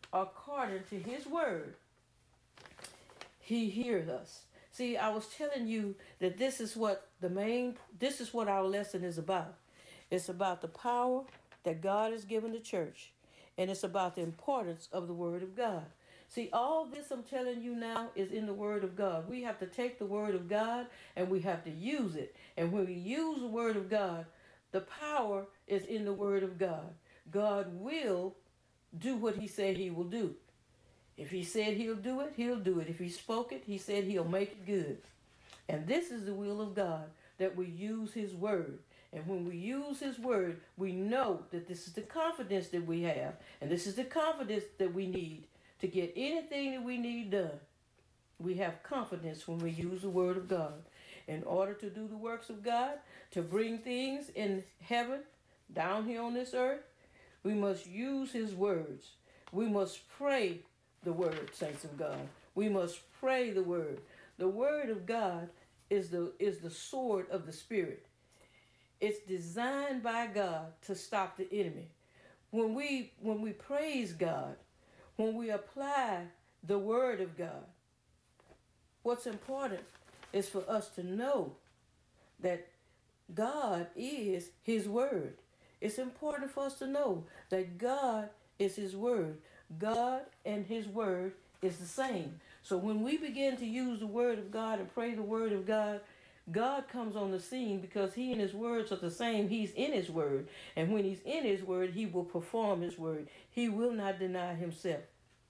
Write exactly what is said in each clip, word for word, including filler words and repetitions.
according to his word, he hears us. See, I was telling you that this is what the main, this is what our lesson is about. It's about the power that God has given the church, and it's about the importance of the word of God. See, all this I'm telling you now is in the word of God. We have to take the word of God and we have to use it. And when we use the word of God, the power is in the word of God. God will do what he said he will do. If he said he'll do it, he'll do it. If he spoke it, he said he'll make it good. And this is the will of God, that we use his word. And when we use his word, we know that this is the confidence that we have. And this is the confidence that we need to get anything that we need done. We have confidence when we use the word of God. In order to do the works of God, to bring things in heaven down here on this earth, we must use his words. We must pray the word, saints of God. We must pray the word. The word of God is the is the sword of the Spirit. It's designed by God to stop the enemy. When we when we praise God, when we apply the word of God, what's important is for us to know that God is his word. It's important for us to know that God is his word. God and his word is the same. So when we begin to use the word of God and pray the word of God, God comes on the scene because he and his words are the same. He's in his word. And when he's in his word, he will perform his word. He will not deny himself.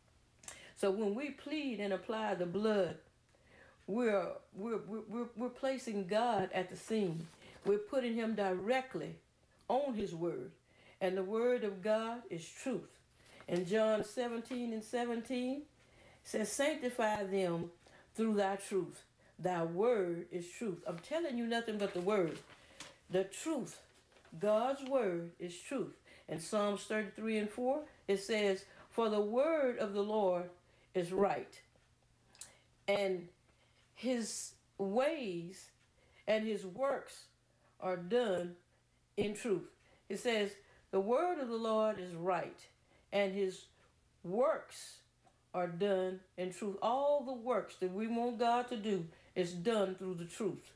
So when we plead and apply the blood, we're, we're, we're, we're placing God at the scene. We're putting him directly on his word. And the word of God is truth. And John seventeen and seventeen says, sanctify them through thy truth. Thy word is truth. I'm telling you nothing but the word. The truth. God's word is truth. In Psalms thirty-three and four, it says, for the word of the Lord is right, and his ways and his works are done in truth. It says, the word of the Lord is right, and his works are done in truth. All the works that we want God to do is done through the truth.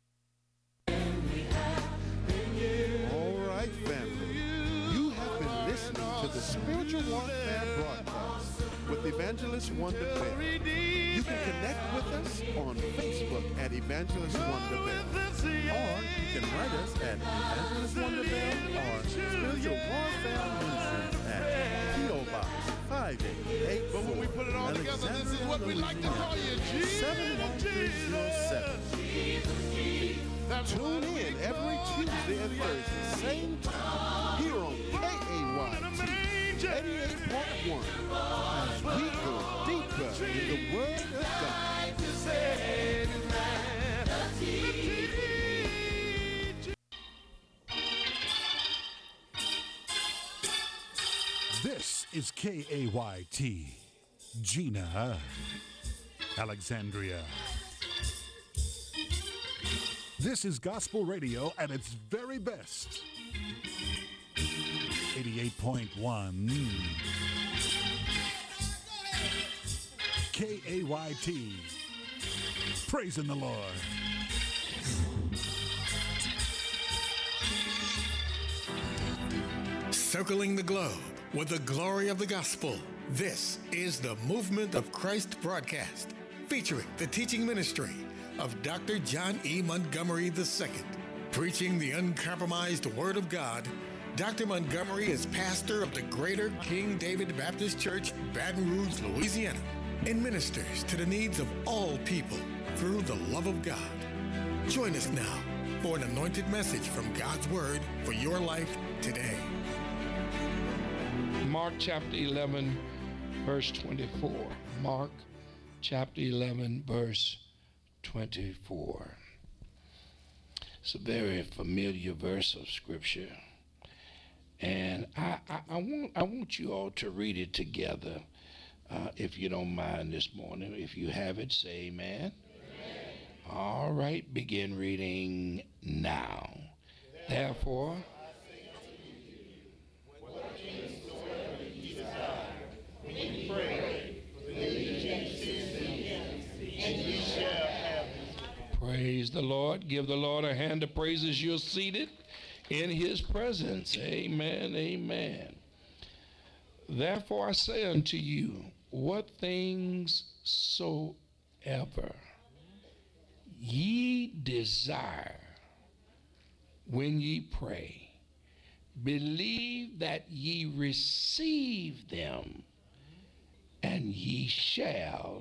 All right, family. You have been listening to the Spiritual Warfare Broadcast with Evangelist Wonder Bell. You can connect with us on Facebook at Evangelist Wonder Bell. Or you can write us at Evangelist Wonder Bell or Spiritual Warfare Ministries at P O Box five eight eight four. But when we put it all together, this is what we like to call you, Jesus. seven one three zero seven. Tune in every Tuesday and Thursday, same time, here on K A Y T eighty-eight point one, as we go deeper in the Word of God. This is K A Y T, Gina, Alexandria. This is gospel radio at its very best. eighty-eight point one K A Y T. Praising the Lord. Circling the globe with the glory of the gospel. This is the Movement of Christ broadcast, featuring the teaching ministry of Doctor John E. Montgomery the Second. Preaching the uncompromised Word of God, Doctor Montgomery is pastor of the Greater King David Baptist Church, Baton Rouge, Louisiana, and ministers to the needs of all people through the love of God. Join us now for an anointed message from God's Word for your life today. Mark chapter eleven, verse twenty-four. Mark chapter eleven, verse twenty-four. It's a very familiar verse of Scripture, and I, I, I want I want you all to read it together, uh, if you don't mind this morning. If you have it, say amen. Amen. All right, begin reading now. Therefore, when the Lord. Give the Lord a hand of praise as you're seated in his presence. Amen, amen. Therefore I say unto you, what things soever ye desire when ye pray, believe that ye receive them, and ye shall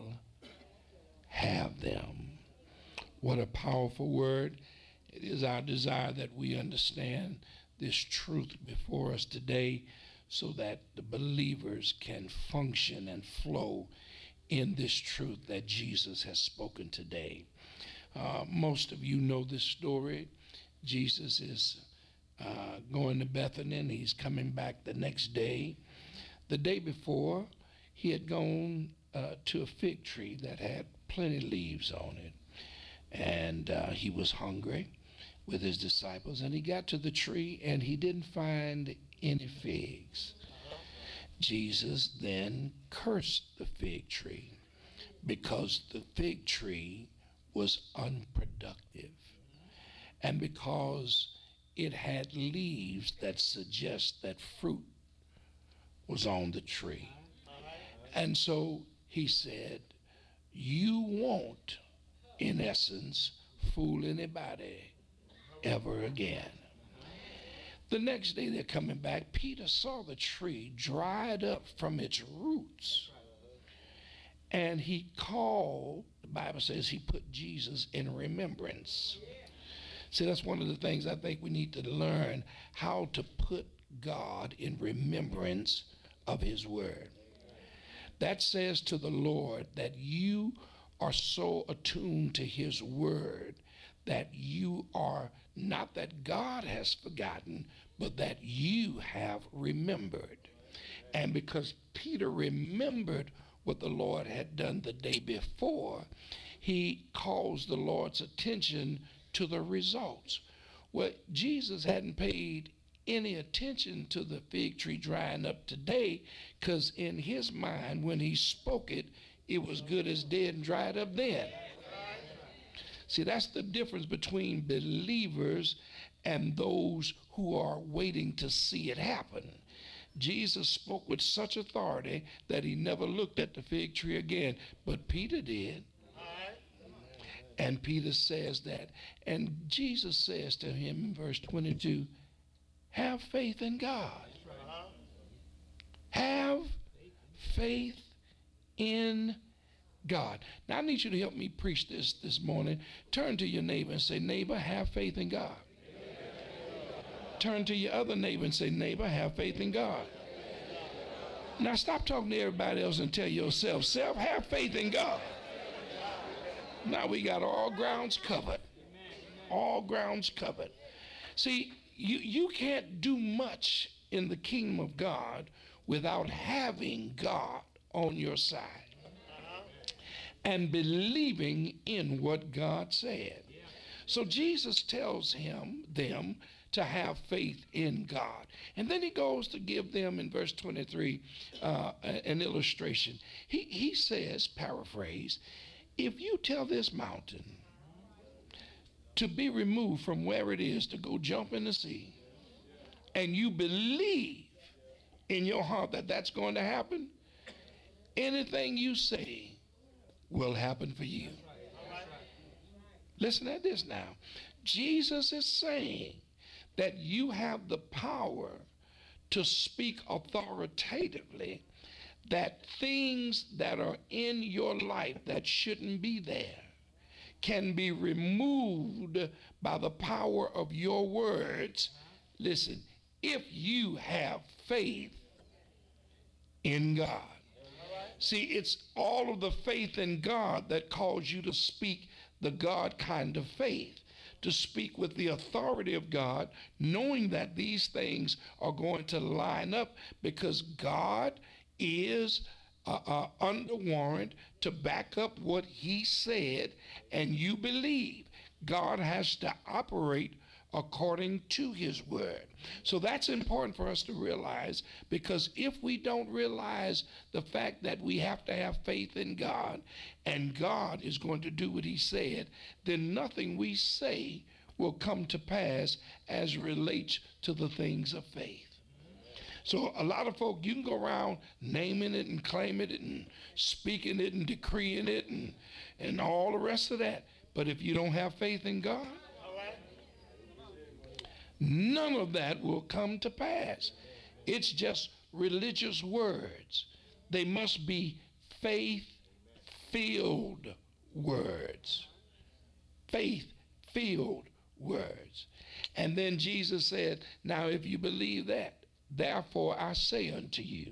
have them. What a powerful word. It is our desire that we understand this truth before us today so that the believers can function and flow in this truth that Jesus has spoken today. Uh, most of you know this story. Jesus is uh, going to Bethany, and he's coming back the next day. The day before, he had gone uh, to a fig tree that had plenty of leaves on it. And uh, he was hungry with his disciples, and he got to the tree and he didn't find any figs. Jesus then cursed the fig tree because the fig tree was unproductive and because it had leaves that suggest that fruit was on the tree. And so he said, you won't, in essence, fool anybody ever again. The next day they're coming back. Peter saw the tree dried up from its roots. And he called, the Bible says he put Jesus in remembrance. See, that's one of the things I think we need to learn, how to put God in remembrance of his word. That says to the Lord that you are so attuned to his word that you are not that God has forgotten, but that you have remembered. And because Peter remembered what the Lord had done the day before, he calls the Lord's attention to the results. Well, Jesus hadn't paid any attention to the fig tree drying up today, because in his mind, when he spoke it, it was good as dead and dried up then. See, that's the difference between believers and those who are waiting to see it happen. Jesus spoke with such authority that he never looked at the fig tree again, but Peter did. And Peter says that. And Jesus says to him in verse twenty-two, have faith in God. Have faith in God. Now I need you to help me preach this this morning. Turn to your neighbor and say, neighbor, have faith in God. Turn to your other neighbor and say, neighbor, have faith in God. Now stop talking to everybody else and tell yourself, self, have faith in God. Now we got all grounds covered. All grounds covered. See, you, you can't do much in the kingdom of God without having God on your side and believing in what God said. So Jesus tells him, them, to have faith in God. And then he goes to give them in verse twenty-three uh, an illustration. He, he says, paraphrase, if you tell this mountain to be removed from where it is to go jump in the sea, and you believe in your heart that that's going to happen, anything you say will happen for you. Listen at this now. Jesus is saying that you have the power to speak authoritatively that things that are in your life that shouldn't be there can be removed by the power of your words. Listen, if you have faith in God. See, it's all of the faith in God that calls you to speak the God kind of faith, to speak with the authority of God, knowing that these things are going to line up because God is uh, uh, under warrant to back up what he said, and you believe. God has to operate according to his word. So that's important for us to realize, because if we don't realize the fact that we have to have faith in God and God is going to do what he said, then nothing we say will come to pass as relates to the things of faith. So a lot of folk, you can go around naming it and claiming it and speaking it and decreeing it and, and all the rest of that. But if you don't have faith in God, none of that will come to pass. It's just religious words. They must be faith-filled words. Faith-filled words. And then Jesus said, now if you believe that, therefore I say unto you,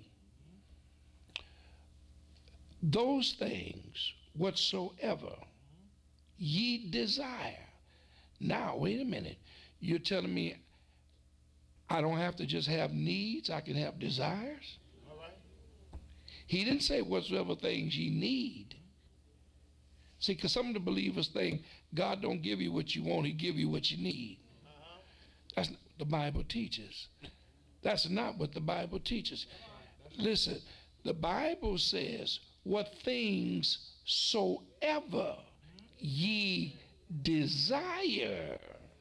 those things whatsoever ye desire. Now, wait a minute. You're telling me I don't have to just have needs, I can have desires? All right. He didn't say whatsoever things ye need. See, because some of the believers think God don't give you what you want, he give you what you need. Uh-huh. That's not what the Bible teaches. That's not what the Bible teaches. Listen, the Bible says, what things soever ye desire.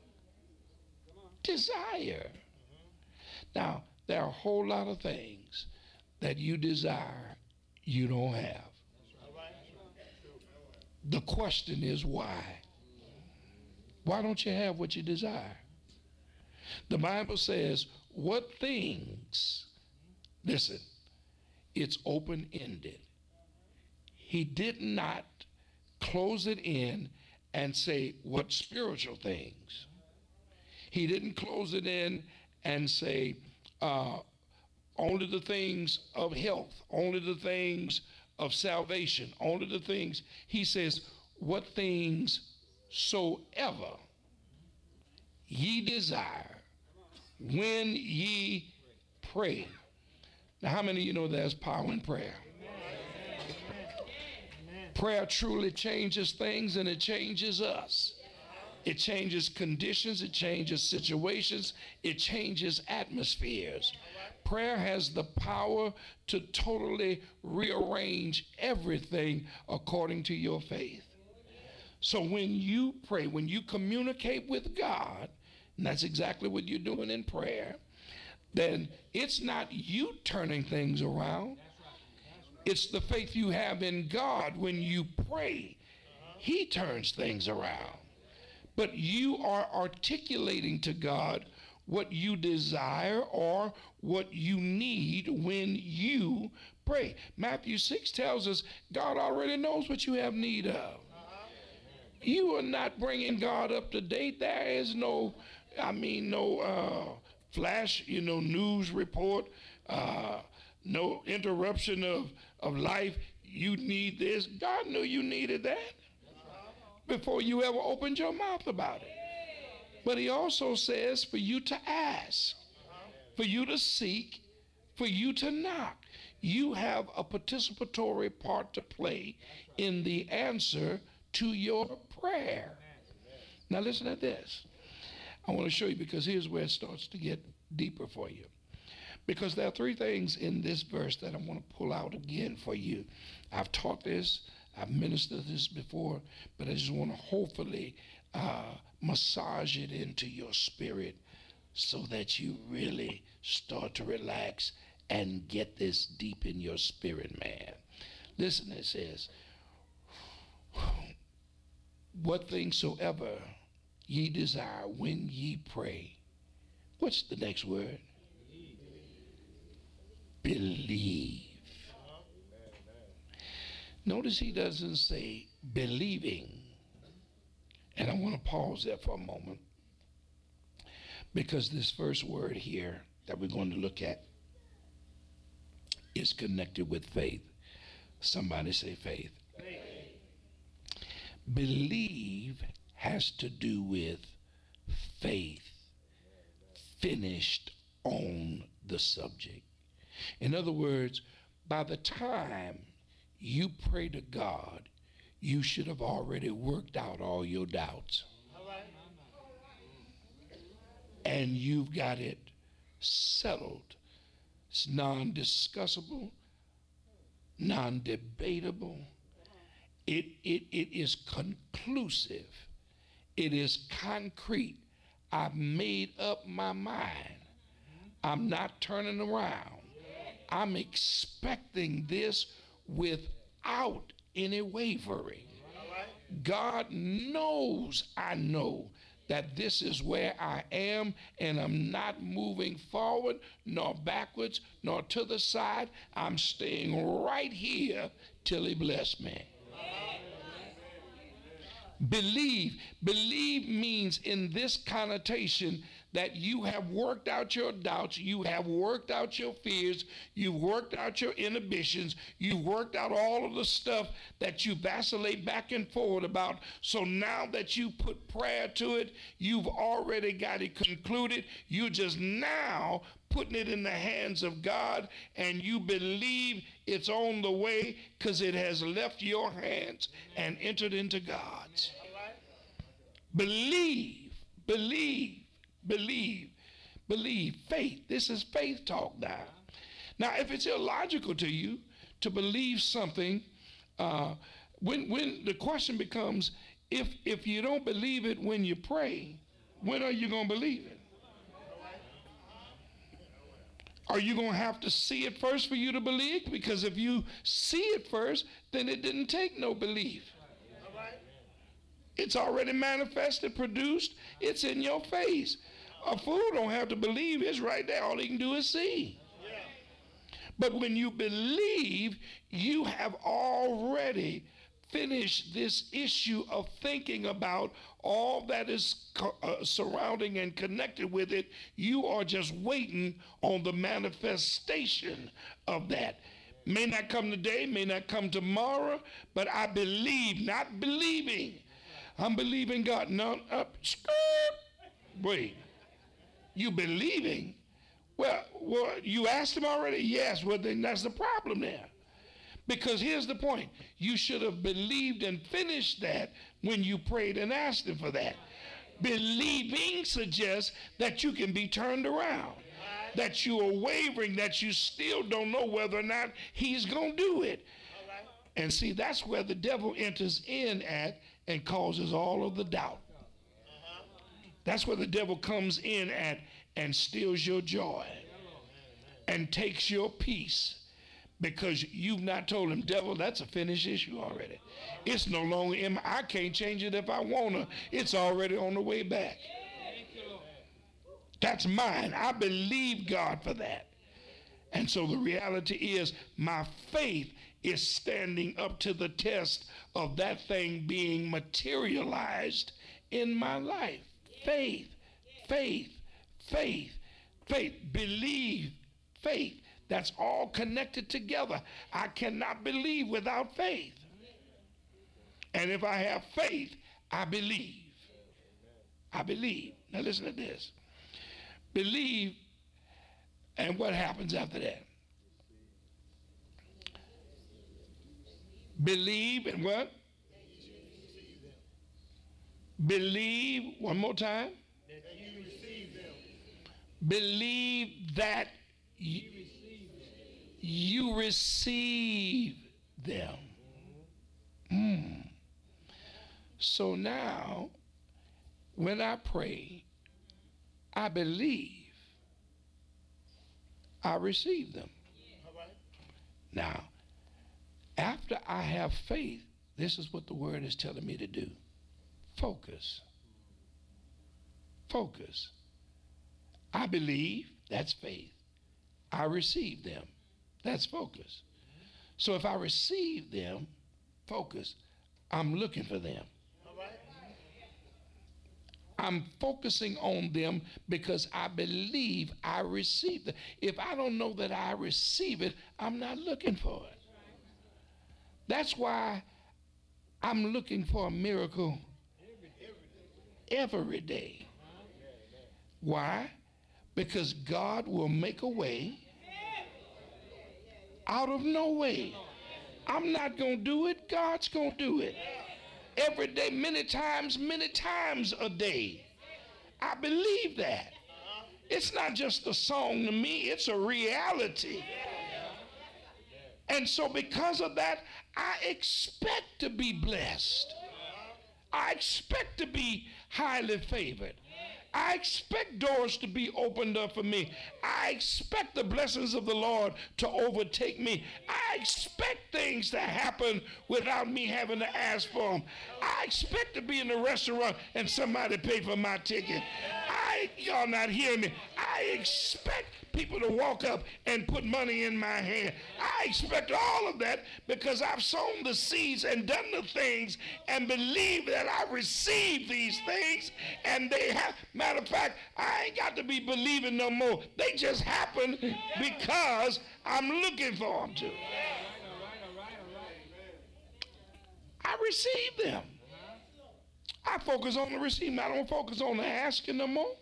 Desire. Now, there are a whole lot of things that you desire you don't have. The question is why? Why don't you have what you desire? The Bible says, what things, listen, it's open-ended. He did not close it in and say, what spiritual things? He didn't close it in and say, uh, only the things of health, only the things of salvation, only the things. He says, what things soever ye desire when ye pray. Now, how many of you know there's power in prayer? Prayer truly changes things, and it changes us. It changes conditions, it changes situations, it changes atmospheres. Prayer has the power to totally rearrange everything according to your faith. So when you pray, when you communicate with God, and that's exactly what you're doing in prayer, then it's not you turning things around. It's the faith you have in God. When you pray, he turns things around. But you are articulating to God what you desire or what you need when you pray. Matthew six tells us God already knows what you have need of. You are not bringing God up to date. There is no, I mean, no uh, flash, you know, news report, uh, no interruption of, of life. You need this. God knew you needed that before you ever opened your mouth about it. But he also says for you to ask, for you to seek, for you to knock. You have a participatory part to play in the answer to your prayer. Now listen to this. I want to show you, because here's where it starts to get deeper for you. Because there are three things in this verse that I want to pull out again for you. I've taught this, I've ministered this before, but I just want to hopefully uh, massage it into your spirit so that you really start to relax and get this deep in your spirit, man. Listen, it says, what things soever ye desire when ye pray. What's the next word? Believe. Notice he doesn't say believing. And I want to pause there for a moment, because this first word here that we're going to look at is connected with faith. Somebody say faith. Faith. Believe has to do with faith finished on the subject. In other words, by the time you pray to God, you should have already worked out all your doubts. All right. and you've got it settled. It's non-discussable, non-debatable. It, it, it is conclusive. It is concrete. I've made up my mind. I'm not turning around. I'm expecting this without any wavering. God knows I know that this is where I am, and I'm not moving forward, nor backwards, nor to the side. I'm staying right here till he bless me. Believe. Believe means in this connotation that you have worked out your doubts, you have worked out your fears, you've worked out your inhibitions, you've worked out all of the stuff that you vacillate back and forward about. So now that you put prayer to it, you've already got it concluded. You're just now putting it in the hands of God, and you believe it's on the way because it has left your hands and entered into God's. Believe, believe. Believe, believe, faith. This is faith talk now. Now, if it's illogical to you to believe something, uh, when when the question becomes, if if you don't believe it when you pray, when are you going to believe it? Are you going to have to see it first for you to believe? Because if you see it first, then it didn't take no belief. It's already manifested, produced. It's in your face. A fool don't have to believe. It's right there. All he can do is see. Yeah. But when you believe, you have already finished this issue of thinking about all that is co- uh, surrounding and connected with it. You are just waiting on the manifestation of that. May not come today, may not come tomorrow, but I believe, not believing. I'm believing God. No, up, wait. You believing? Well, well, you asked him already? Yes. Well, then that's the problem there. Because here's the point. You should have believed and finished that when you prayed and asked him for that. Believing suggests that you can be turned around, that you are wavering, that you still don't know whether or not he's going to do it. And see, that's where the devil enters in at and causes all of the doubt. That's where the devil comes in at and steals your joy and takes your peace, because you've not told him, devil, that's a finished issue already. It's no longer in my, I can't change it if I want to. It's already on the way back. That's mine. I believe God for that. And so the reality is my faith is standing up to the test of that thing being materialized in my life. Faith, faith, faith, faith, believe, faith. That's all connected together. I cannot believe without faith. And if I have faith, I believe. I believe. Now listen to this. Believe, and what happens after that? Believe and what? Believe, one more time. That you receive them. Believe that you, you receive them. Mm. So now, when I pray, I believe I receive them. Now, after I have faith, this is what the word is telling me to do. Focus. Focus. I believe, that's faith. I receive them, that's focus. So if I receive them, focus, I'm looking for them. I'm focusing on them because I believe I receive them. If I don't know that I receive it, I'm not looking for it. That's why I'm looking for a miracle every day. Why? Because God will make a way out of no way. I'm not going to do it. God's going to do it. Every day, many times, many times a day. I believe that. It's not just a song to me, it's a reality. And so because of that, I expect to be blessed. I expect to be highly favored. I expect doors to be opened up for me. I expect the blessings of the Lord to overtake me. I expect things to happen without me having to ask for them. I expect to be in a restaurant and somebody pay for my ticket. I, y'all not hearing me. I expect people to walk up and put money in my hand. I expect all of that because I've sown the seeds and done the things and believe that I receive these things, and they have, matter of fact, I ain't got to be believing no more. They just happen because I'm looking for them to. I receive them. I focus on the receiving. I don't focus on the asking no more.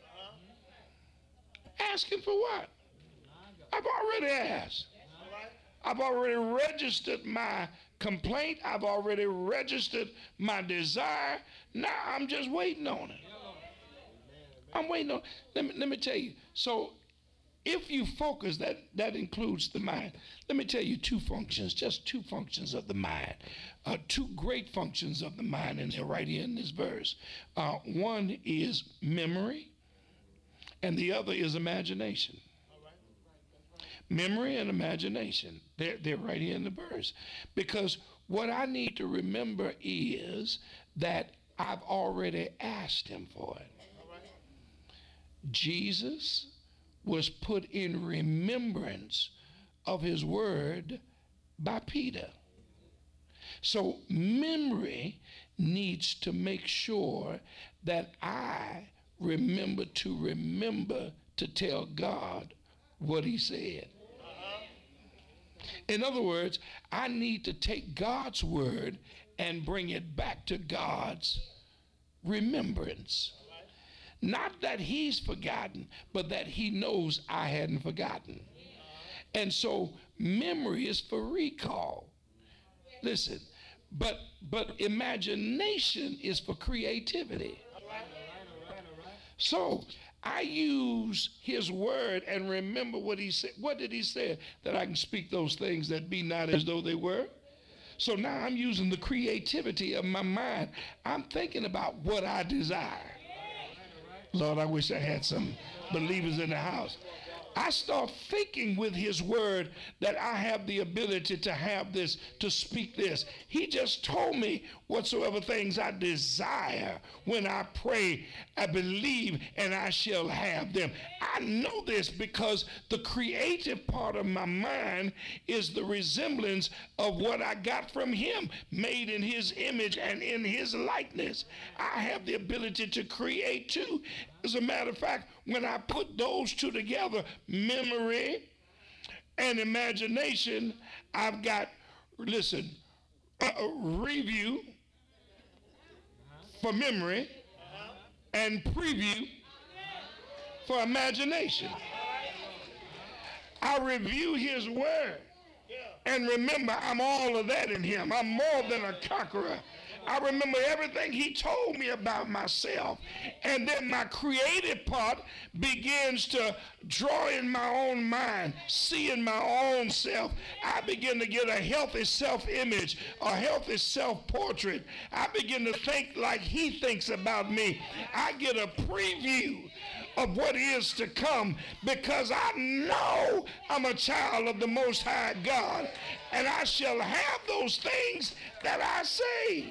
Asking for what? I've already asked. I've already registered my complaint. I've already registered my desire. Now I'm just waiting on it. I'm waiting on it. Let me, let me tell you. So if you focus, that, that includes the mind. Let me tell you two functions, just two functions of the mind. Uh, two great functions of the mind, and they're right here in this verse. Uh, one is memory, and the other is imagination. Memory and imagination, they're, they're right here in the verse. Because what I need to remember is that I've already asked him for it. Jesus was put in remembrance of his word by Peter. So memory needs to make sure that I remember to remember to tell God what he said. In other words, I need to take God's word and bring it back to God's remembrance. Not that he's forgotten, but that he knows I hadn't forgotten. And so memory is for recall. Listen, but but imagination is for creativity. So I use his word and remember what he said. What did he say? That I can speak those things that be not as though they were. So now I'm using the creativity of my mind. I'm thinking about what I desire. Lord, I wish I had some believers in the house. I start thinking with his word that I have the ability to have this, to speak this. He just told me whatsoever things I desire when I pray, I believe, and I shall have them. I know this because the creative part of my mind is the resemblance of what I got from him, made in his image and in his likeness. I have the ability to create too. As a matter of fact, when I put those two together, memory and imagination, I've got, listen, a review for memory and preview for imagination. I review his word and remember I'm all of that in him. I'm more than a conqueror. I remember everything he told me about myself. And then my creative part begins to draw in my own mind, see in my own self. I begin to get a healthy self-image, a healthy self-portrait. I begin to think like he thinks about me. I get a preview of what is to come because I know I'm a child of the Most High God, and I shall have those things that I say.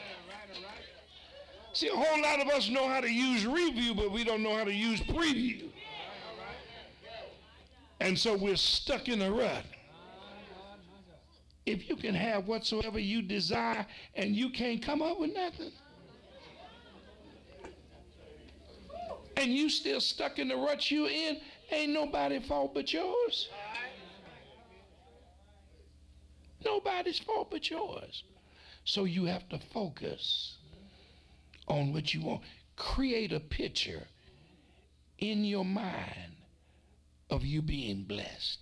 See, a whole lot of us know how to use review, but we don't know how to use preview. And so we're stuck in a rut. If you can have whatsoever you desire and you can't come up with nothing, and you still stuck in the rut you in, ain't nobody's fault but yours. Nobody's fault but yours. So you have to focus on what you want. Create a picture in your mind of you being blessed.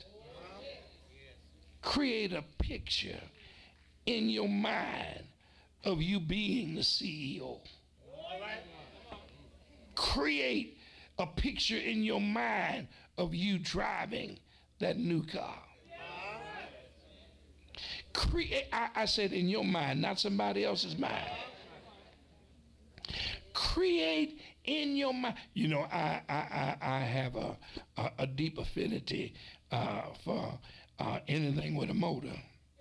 Create a picture in your mind of you being the C E O. Create a picture in your mind of you driving that new car. Create, I, I said in your mind, not somebody else's mind. Create in your mind. You know, I I, I, I have a, a, a deep affinity uh, for uh, anything with a motor.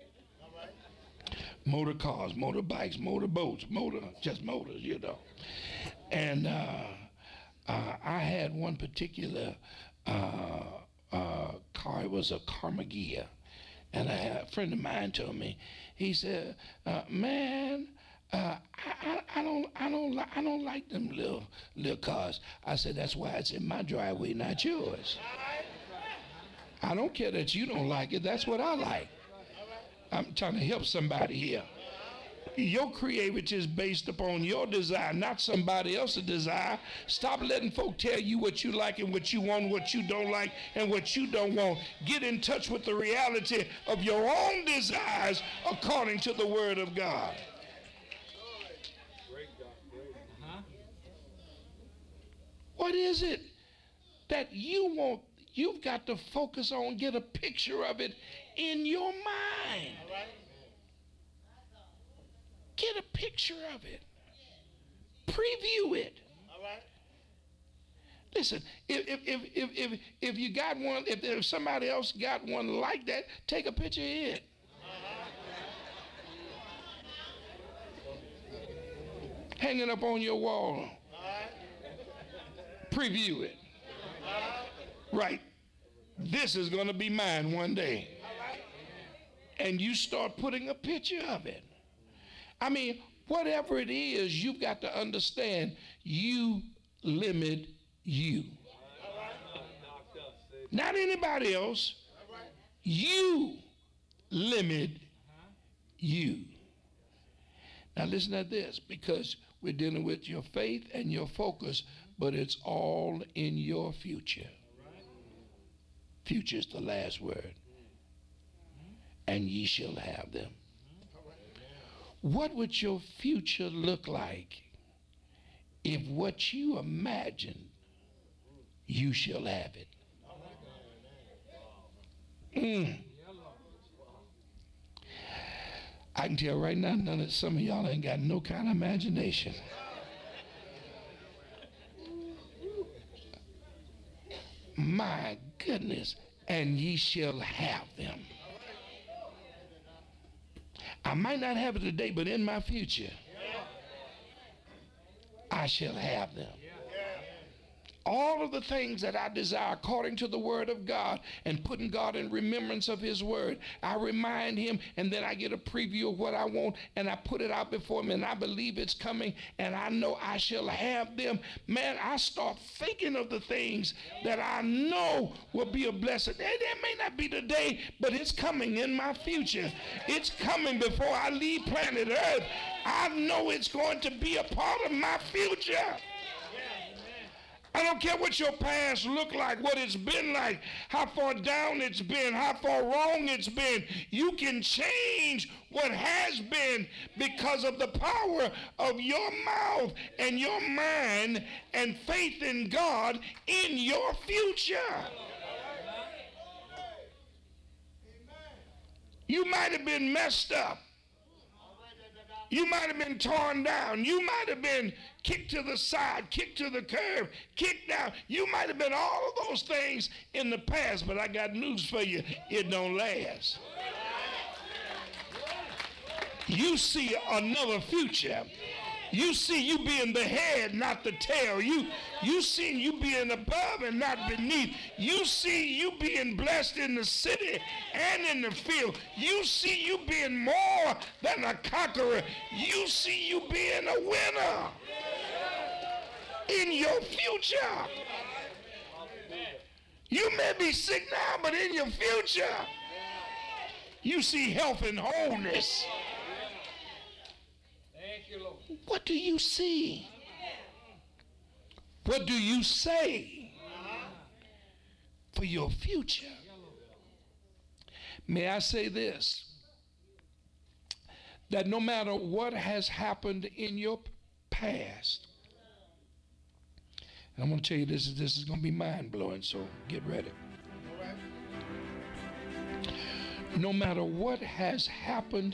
Motor cars, motorbikes, motor boats, motor, just motors, you know. And uh, uh, I had one particular uh, uh, car. It was a Carmageia. And I had, a friend of mine told me, he said, uh, man, uh, I, I, I don't I don't li- I don't like them little little cars. I said, that's why it's in my driveway, not yours. I don't care that you don't like it. That's what I like. I'm trying to help somebody here. Your creativity is based upon your desire, not somebody else's desire. Stop letting folk tell you what you like and what you want, what you don't like, and what you don't want. Get in touch with the reality of your own desires according to the Word of God. What is it that you want? You've got to focus on, get a picture of it in your mind. Get a picture of it. Preview it. Listen, if if if if if, if you got one, if, if somebody else got one like that, take a picture of it. Hang it up on your wall. Preview it. Right. This is going to be mine one day. And you start putting a picture of it. I mean, whatever it is, you've got to understand you limit you. Not anybody else. You limit you. Now listen to this, because we're dealing with your faith and your focus, but it's all in your future. Future is the last word. And ye shall have them. What would your future look like if what you imagine, you shall have it? Mm. I can tell right now, none of some of y'all ain't got no kind of imagination. My goodness, and ye shall have them. I might not have it today, but in my future, I shall have them. All of the things that I desire according to the Word of God, and putting God in remembrance of His Word. I remind Him, and then I get a preview of what I want, and I put it out before Him, and I believe it's coming, and I know I shall have them. Man, I start thinking of the things that I know will be a blessing. It, it may not be today, but it's coming in my future. It's coming before I leave planet Earth. I know it's going to be a part of my future. I don't care what your past looked like, what it's been like, how far down it's been, how far wrong it's been. You can change what has been because of the power of your mouth and your mind and faith in God in your future. You might have been messed up. You might have been torn down. You might have been kicked to the side, kicked to the curb, kicked down. You might have been all of those things in the past, but I got news for you. It don't last. You see another future. You see you being the head, not the tail. You you see you being above and not beneath. You see you being blessed in the city and in the field. You see you being more than a conqueror. You see you being a winner in your future. You may be sick now, but in your future, you see health and wholeness. What do you see? What do you say for your future? May I say this, that no matter what has happened in your past, And I'm going to tell you this is this is going to be mind-blowing, so get ready. No matter what has happened